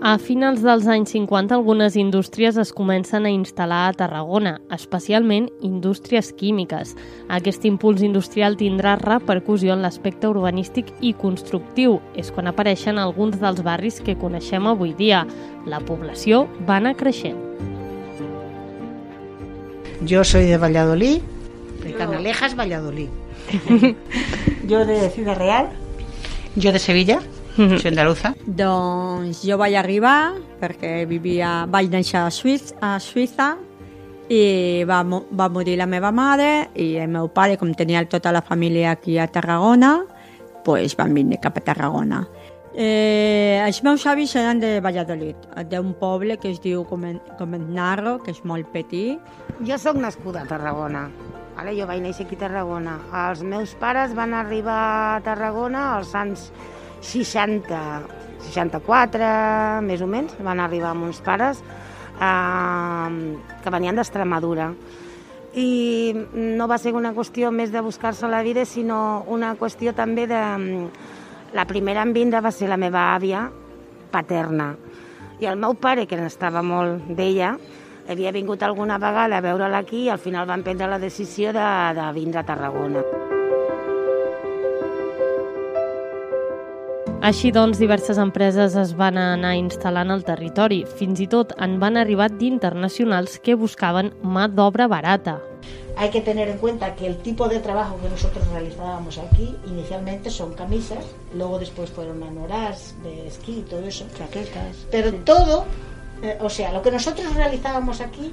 A finals dels anys 50, algunes indústries es comencen a instal·lar a Tarragona, especialment indústries químiques. Aquest impuls industrial tindrà repercussió en l'aspecte urbanístic i constructiu. És quan apareixen alguns dels barris que coneixem avui dia. La població va anar creixent. Yo soy de Valladolid, de Canalejas, Valladolid. Jo de Ciudad Real. Jo de Sevilla, soy andaluza. Doncs jo vaig arribar perquè vaig néixer a Suïssa i va morir la meva mare i el meu pare, com tenia tota la família aquí a Tarragona, doncs van vindre cap a Tarragona. Els meus avis eren de Valladolid, d'un poble que es diu Comenarro, que és molt petit. Jo sóc nascuda a Tarragona. Jo vaig néixer aquí a Tarragona. Els meus pares van arribar a Tarragona als anys 64, més o menys. Van arribar amb uns pares que venien d'Extremadura. I no va ser una qüestió més de buscar-se la vida, sinó una qüestió també de... La primera en vindre va ser la meva àvia paterna. I el meu pare, que n'estava molt d'ella, havia vingut alguna vegada a veure-la aquí i al final van prendre la decisió de vindre a Tarragona. Així doncs, diverses empreses es van anar instal·lant al territori. Fins i tot en van arribar d'internacionals que buscaven mà d'obra barata. Hay que tener en cuenta que el tipo de trabajo que nosotros realizábamos aquí inicialmente son camisas, luego después fueron anoras de esquí y todo eso, chaquetas, pero todo, o sea, lo que nosotros realizábamos aquí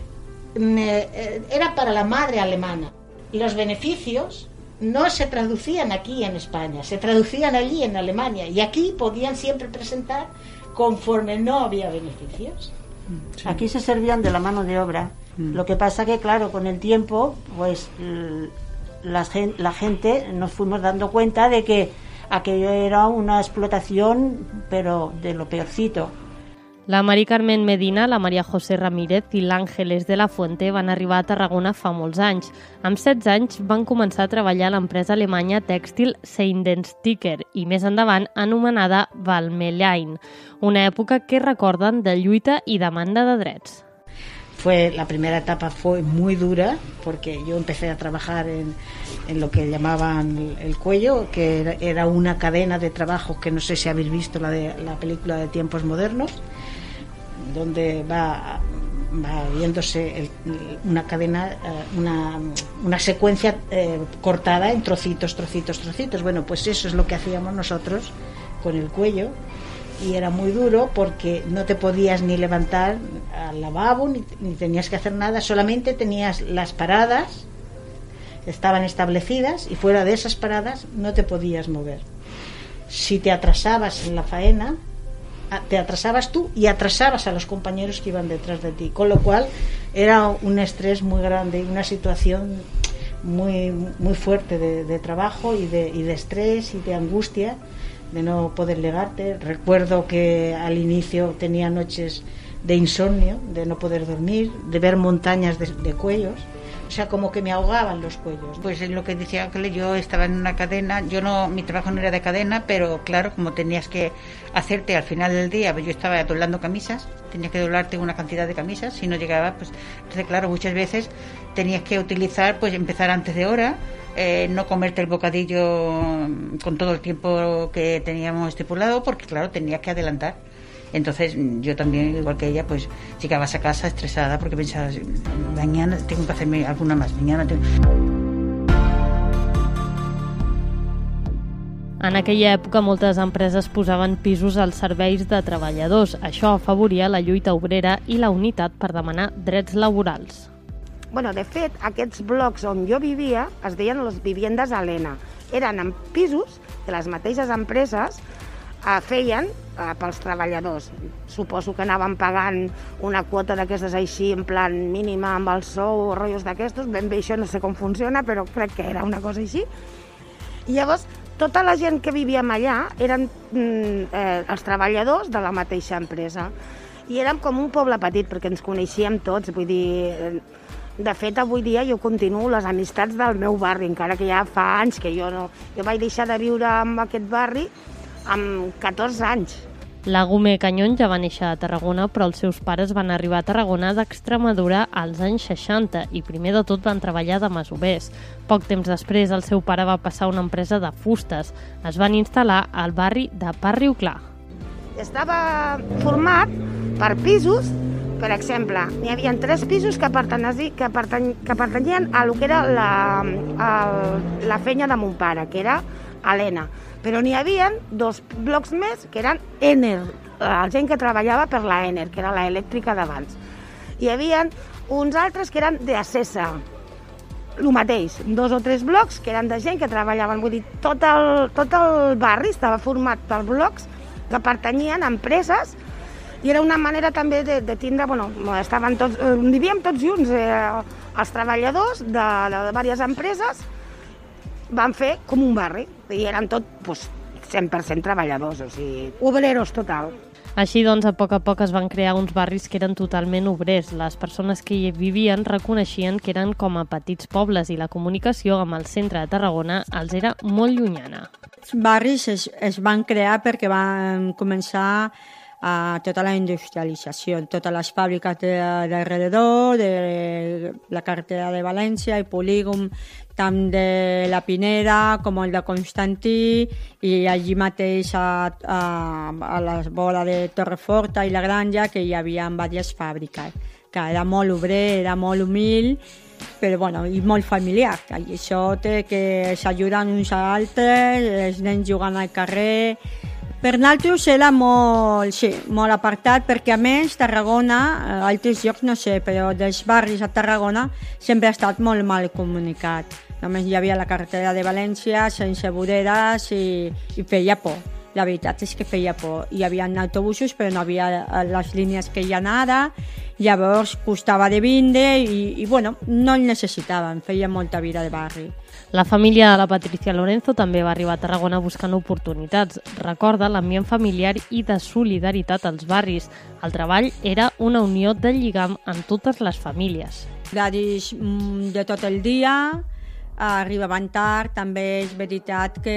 era para la madre alemana. Los beneficios no se traducían aquí en España, se traducían allí en Alemania y aquí podían siempre presentar conforme no había beneficios. Sí. Aquí se servían de la mano de obra. Lo que pasa que, claro, con el tiempo, pues la gente nos fuimos dando cuenta de que aquello era una explotación, pero de lo peorcito. La Mari Carmen Medina, la Maria José Ramírez i l'Àngeles de la Fuente van arribar a Tarragona fa molts anys. Amb 16 anys van començar a treballar a l'empresa alemanya tèxtil Seidensticker i més endavant anomenada Valmelain, una època que recorden de lluita i demanda de drets. La primera etapa fue muy dura porque yo empecé a trabajar en lo que llamaban el cuello, que era una cadena de trabajo que no sé si habéis visto la película de Tiempos Modernos, donde va viéndose una cadena, una secuencia cortada en trocitos. Bueno, pues eso es lo que hacíamos nosotros con el cuello. Y era muy duro porque no te podías ni levantar al lavabo ni tenías que hacer nada, solamente tenías las paradas, estaban establecidas y fuera de esas paradas no te podías mover. Si te atrasabas en la faena, te atrasabas tú y atrasabas a los compañeros que iban detrás de ti, con lo cual era un estrés muy grande y una situación muy, muy fuerte de trabajo y de estrés y de angustia, de no poder legarte. Recuerdo que al inicio tenía noches de insomnio, de no poder dormir, de ver montañas de cuellos, o sea, como que me ahogaban los cuellos. Pues es lo que decía Ángeles, yo estaba en una cadena, mi trabajo no era de cadena, pero claro, como tenías que hacerte al final del día, pues yo estaba doblando camisas, tenías que doblarte una cantidad de camisas, si no llegaba, pues entonces claro, muchas veces tenías que utilizar, pues empezar antes de hora, no comerte el bocadillo con todo el tiempo que teníamos estipulado, porque claro, tenías que adelantar. Entonces yo también, igual que ella, pues llegabas a casa estresada porque pensabas, mañana tengo que hacerme alguna más, mañana tengo... En aquella època moltes empreses posaven pisos als serveis de treballadors. Això afavoria la lluita obrera i la unitat per demanar drets laborals. De fet, aquests blocs on jo vivia es deien les viviendes Helena. Eren en pisos que les mateixes empreses feien pels treballadors. Suposo que anaven pagant una quota d'aquestes així, en plan mínima amb el sou o rotllos d'aquestos. Ben bé això no sé com funciona, però crec que era una cosa així. I llavors, tota la gent que vivíem allà eren els treballadors de la mateixa empresa. I érem com un poble petit, perquè ens coneixíem tots, vull dir... De fet, avui dia jo continuo les amistats del meu barri, encara que ja fa anys que jo no... Jo vaig deixar de viure en aquest barri amb 14 anys. La Gume Canyón ja va néixer a Tarragona, però els seus pares van arribar a Tarragona d'Extremadura als anys 60 i primer de tot van treballar de masovers. Poc temps després, el seu pare va passar a una empresa de fustes. Es van instal·lar al barri de Parc Clar. Estava format per pisos. Per exemple, n'hi havia 3 pisos que pertanyien a lo que era la fenya de mon pare, que era Helena. Però n'hi havia 2 blocs més que eren Ener, la gent que treballava per la Ener, que era l'elèctrica d'abans. Hi havia uns altres que eren d'Acesa, el mateix, 2 o 3 blocs que eren de gent que treballaven. Vull dir, tot el barri estava format per blocs que pertanyien a empreses i era una manera també de tindre, estaven tots, vivíem tots junts, els treballadors de diverses empreses van fer com un barri i eren tot 100% treballadors, o sigui, obreros total. Així doncs, a poc es van crear uns barris que eren totalment obrers. Les persones que hi vivien reconeixien que eren com a petits pobles i la comunicació amb el centre de Tarragona els era molt llunyana. Els barris es van crear perquè van començar tota la industrialització, totes les fàbriques d'alrededor, de la carretera de València, el polígon tant de la Pineda com el de Constantí, i allí mateix a la vora de Torreforta i la Granja, que hi havia diverses fàbriques, que era molt obrer, era molt humil, però i molt familiar. I això té que s'ajuden uns a altres, els nens jugant al carrer. Per nosaltres era molt apartat, perquè a més Tarragona, a altres llocs no sé, però dels barris a Tarragona sempre ha estat molt mal comunicat. Només hi havia la carretera de València sense voreres i feia por. La veritat és que feia por. Hi havia autobusos però no havia les línies que hi ha ara, llavors costava de vindre i no el necessitaven, feia molta vida de barri. La família de la Patricia Lorenzo també va arribar a Tarragona buscant oportunitats. Recorda l'ambient familiar i de solidaritat als barris. El treball era una unió de lligam amb totes les famílies. Horaris de tot el dia, arribaven tard, també és veritat que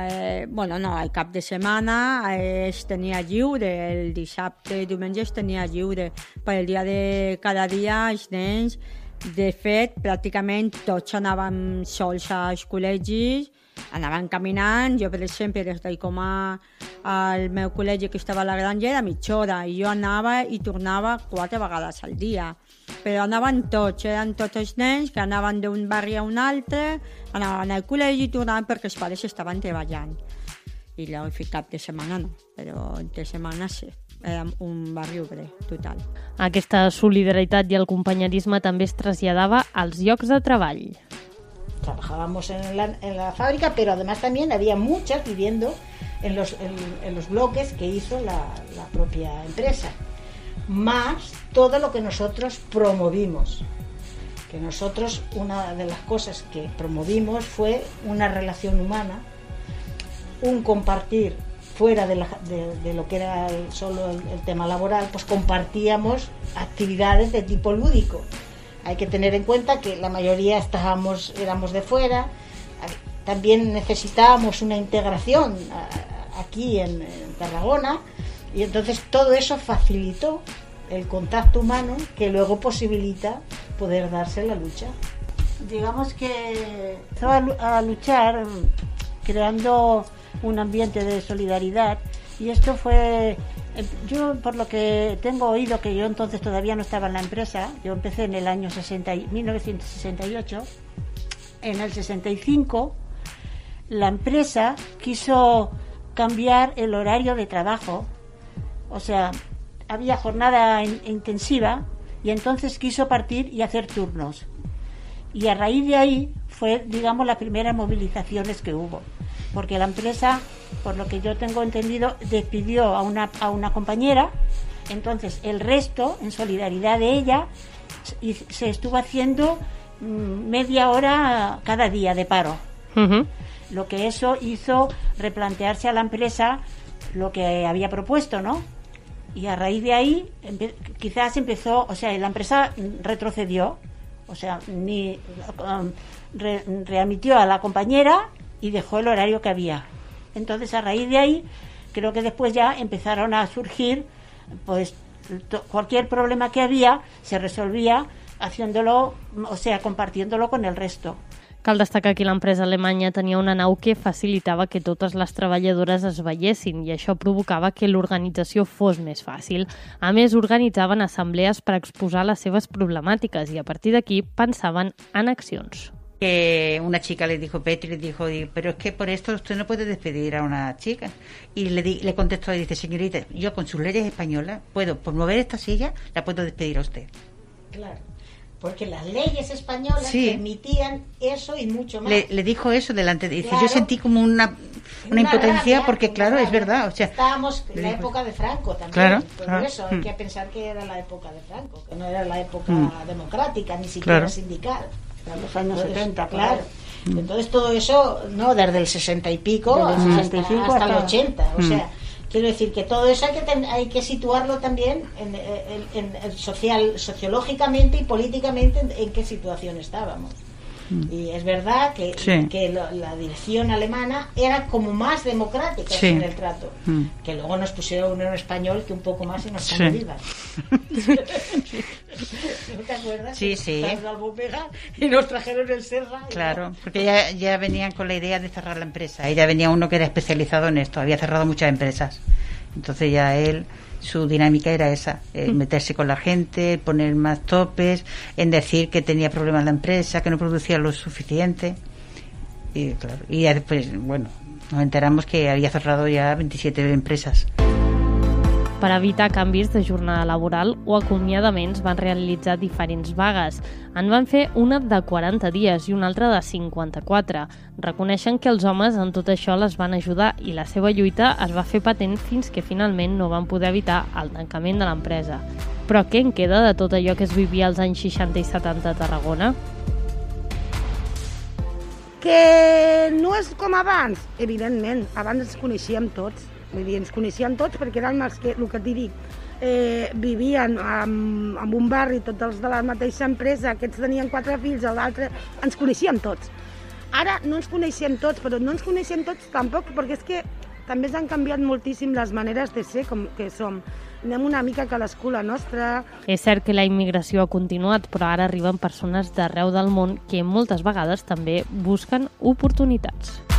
el cap de setmana es tenia lliure, el dissabte i diumenge es tenia lliure, per el dia de cada dia els nens, de fet, pràcticament tots anàvem sols als col·legis, anaven caminant. Jo, per exemple, des d'Icomà al meu col·legi que estava a la Granja era mitja hora i jo anava i tornava 4 vegades al dia. Però anaven tots, eren tots els nens que anaven d'un barri a un altre, anaven al col·legi i tornaven perquè els pares estaven treballant. I el cap de setmana no, però entre setmana sí. Era un barri obrer, total. Aquesta solidaritat i el companyerisme també es traslladava als llocs de treball. Trabajábamos en la fábrica, pero además también había muchas viviendo en los bloques que hizo la propia empresa, más todo lo que nosotros promovimos. Que nosotros, una de las cosas que promovimos fue una relación humana, un compartir fuera de lo que era solo el tema laboral, pues compartíamos actividades de tipo lúdico. Hay que tener en cuenta que la mayoría éramos de fuera, también necesitábamos una integración aquí en Tarragona, y entonces todo eso facilitó el contacto humano que luego posibilita poder darse la lucha. Digamos que estaba a luchar creando un ambiente de solidaridad, y esto fue, yo por lo que tengo oído, que yo entonces todavía no estaba en la empresa, yo empecé en el año 1968, en el 65 la empresa quiso cambiar el horario de trabajo, o sea, había jornada intensiva, y entonces quiso partir y hacer turnos, y a raíz de ahí fue, digamos, las primeras movilizaciones que hubo, porque la empresa, por lo que yo tengo entendido, despidió a una compañera, entonces el resto, en solidaridad de ella, se estuvo haciendo media hora cada día de paro. Uh-huh. Lo que eso hizo replantearse a la empresa lo que había propuesto, ¿no? Y a raíz de ahí quizás empezó, o sea, la empresa retrocedió, o sea, readmitió a la compañera y dejó el horario que había. Entonces, a raíz de ahí, creo que después ya empezaron a surgir, pues cualquier problema que había se resolvía haciéndolo, o sea, compartiéndolo con el resto. Cal destacar que l'empresa alemanya tenia una nau que facilitava que totes les treballadores es veiessin i això provocava que l'organització fos més fàcil. A més, organitzaven assemblees per exposar les seves problemàtiques i a partir d'aquí pensaven en accions. Una chica le dijo, Petri, le dijo, pero es que por esto usted no puede despedir a una chica. Y le contestó y dice, señorita, yo con sus leyes españolas puedo, por mover esta silla, la puedo despedir a usted. Claro. Porque las leyes españolas permitían eso y mucho más. Le dijo eso delante de... Dice, claro, yo sentí como una impotencia rabia, porque, claro, rabia. Es verdad. O sea, estábamos en la época de Franco también. Claro, por eso hay que pensar que era la época de Franco, que no era la época democrática, ni siquiera sindical. En los años 70, claro. Entonces todo eso, no, desde el 60 y pico hasta el 80. O sea, quiero decir que todo eso hay que situarlo también sociológicamente y políticamente en qué situación estábamos. Y es verdad que la dirección alemana era como más democrática en el trato, que luego nos pusieron un español que un poco más y nos cambió vivas. ¿No te acuerdas? Sí, sí. Y nos trajeron el Serra. Claro, porque ya venían con la idea de cerrar la empresa. Y ya venía uno que era especializado en esto, había cerrado muchas empresas. Entonces ya su dinámica era esa, meterse con la gente, poner más topes, en decir que tenía problemas la empresa, que no producía lo suficiente. Y claro, y después, bueno, nos enteramos que había cerrado ya 27 empresas. Per evitar canvis de jornada laboral o acomiadaments van realitzar diferents vagues. En van fer una de 40 dies i una altra de 54. Reconeixen que els homes en tot això les van ajudar i la seva lluita es va fer patent fins que finalment no van poder evitar el tancament de l'empresa. Però què en queda de tot allò que es vivia als anys 60 i 70 a Tarragona? Que no és com abans, evidentment. Abans ens coneixíem tots. Vull dir, ens coneixíem tots perquè érem els que, el que t'hi dic, vivien en un barri, tots els de la mateixa empresa, aquests tenien 4 fills, l'altre... Ens coneixíem tots. Ara no ens coneixem tots, però no ens coneixem tots tampoc, perquè és que també s'han canviat moltíssim les maneres de ser com que som. Anem una mica cadascú la nostra. És cert que la immigració ha continuat, però ara arriben persones d'arreu del món que moltes vegades també busquen oportunitats.